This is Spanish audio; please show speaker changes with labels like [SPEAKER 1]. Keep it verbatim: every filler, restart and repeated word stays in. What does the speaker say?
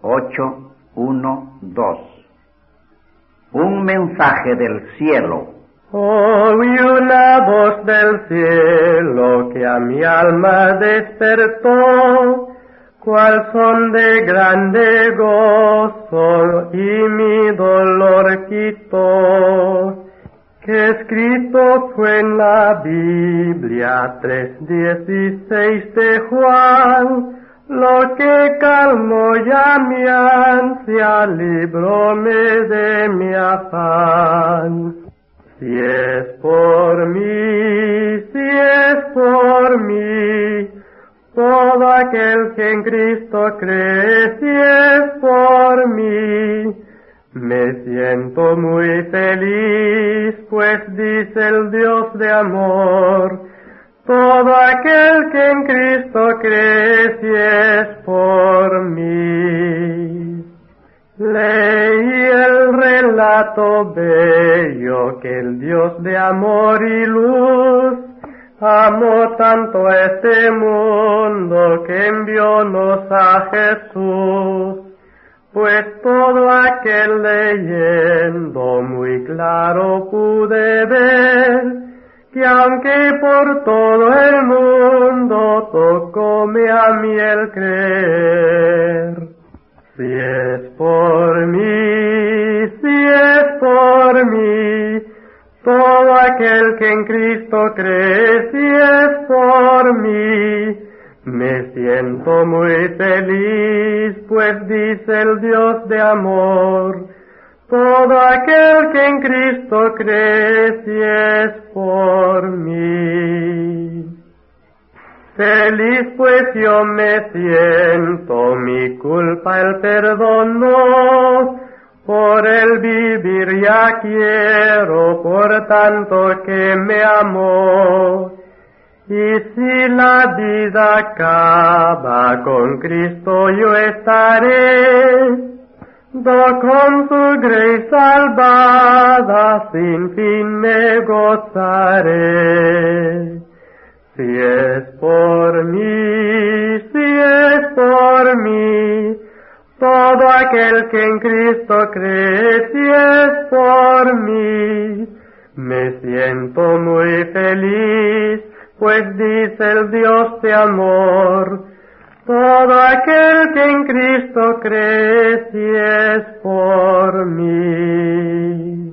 [SPEAKER 1] ocho, uno, dos. Un mensaje del cielo.
[SPEAKER 2] Oí una voz del cielo que a mi alma despertó, cual son de grande gozo y mi dolor quitó. Que escrito fue en la Biblia tres dieciséis de Juan, lo que calmó ya mi ansia, libróme de mi afán. Si es por mí, si es por mí, todo aquel que en Cristo cree, si es por mí, me siento muy feliz, pues dice el Dios de amor, todo aquel que en Cristo cree, si es por mí. Leí el relato bello que el Dios de amor y luz amó tanto a este mundo que enviónos a Jesús. Pues todo aquel leyendo muy claro pude ver que aunque por todo el mundo tocóme a mí el creer. Si es por mí, si es por mí, todo aquel que en Cristo cree, si es por mí, me siento muy feliz, pues dice el Dios de amor, todo aquel que en Cristo cree, si es por mí. Feliz pues yo me siento, mi culpa él perdonó, por el vivir ya quiero, por tanto que me amó. Y si la vida acaba, con Cristo yo estaré, do con su gracia salvada, sin fin me gozaré. Si es por mí, si es por mí, todo aquel que en Cristo cree, si es por mí, me siento muy feliz, pues dice el Dios de amor, todo aquel que en Cristo cree, si es por mí.